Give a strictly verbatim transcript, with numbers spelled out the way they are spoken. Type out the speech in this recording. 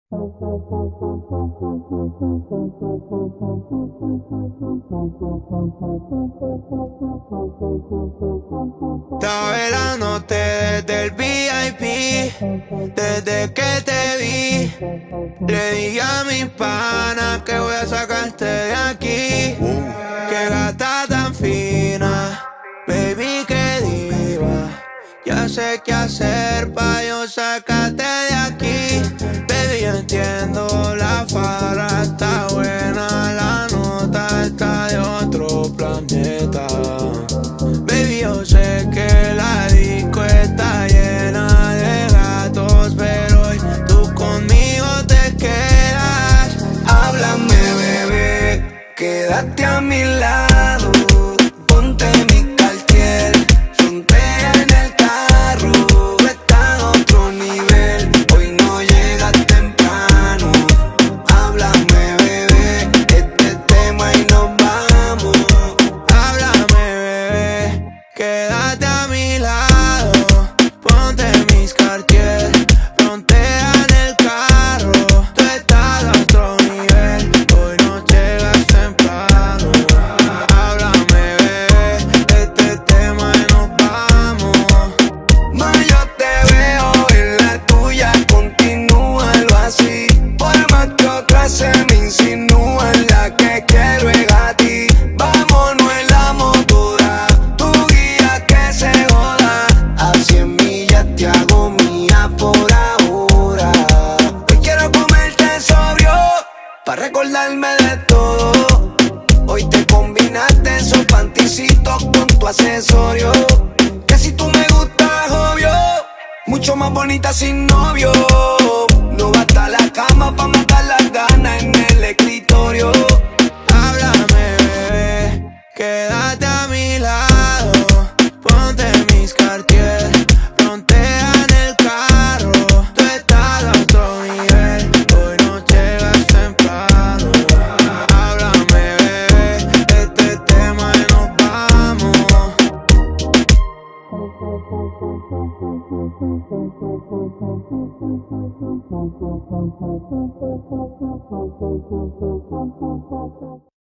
Estaba velándote desde el V I P, desde que te vi. Le dije a mis panas que voy a sacarte de aquí. Qué gata tan fina, baby, qué diva. Ya sé qué hacer pa' yo sacarte de aquí. Baby, yo entiendo, la farra está buena, la nota está de otro planeta. Baby, yo sé que la disco está llena de gatos, pero hoy tú conmigo te quedas. Háblame, bebé, quédate a mi lado. Ponte mi Cartier, frontea en el carro. Está a otro nivel, hoy no llegas temprano. Háblame, bebé, este tema y nos vamos. Háblame, bebé, quédate a mi lado. Ponte mis Cartier, frontea en el carro. Tú estás a otro nivel, hoy no llegas temprano. Háblame, bebé, este tema y nos vamos. Ma, yo te veo en la tuya, continúalo así. Por más que otras se me insinúan, la que quiero es a ti. Vámonos en la motora, tu guía que se joda. A cien millas te hago mía por ahora. Hoy quiero comerte sobrio, pa' recordarme de todo. Hoy te combinaste esos panticitos con tu accesorio. Que si tú me gustas, obvio, mucho más bonita sin novio. No basta la cama pa' matar las ganas en el escritorio. Háblame, bebé, quédate a mi lado. Ponte mis Cartier, frontea en el carro. Tú estás a otro nivel, hoy no llegas temprano. Háblame, bebé, este tema y nos vamos.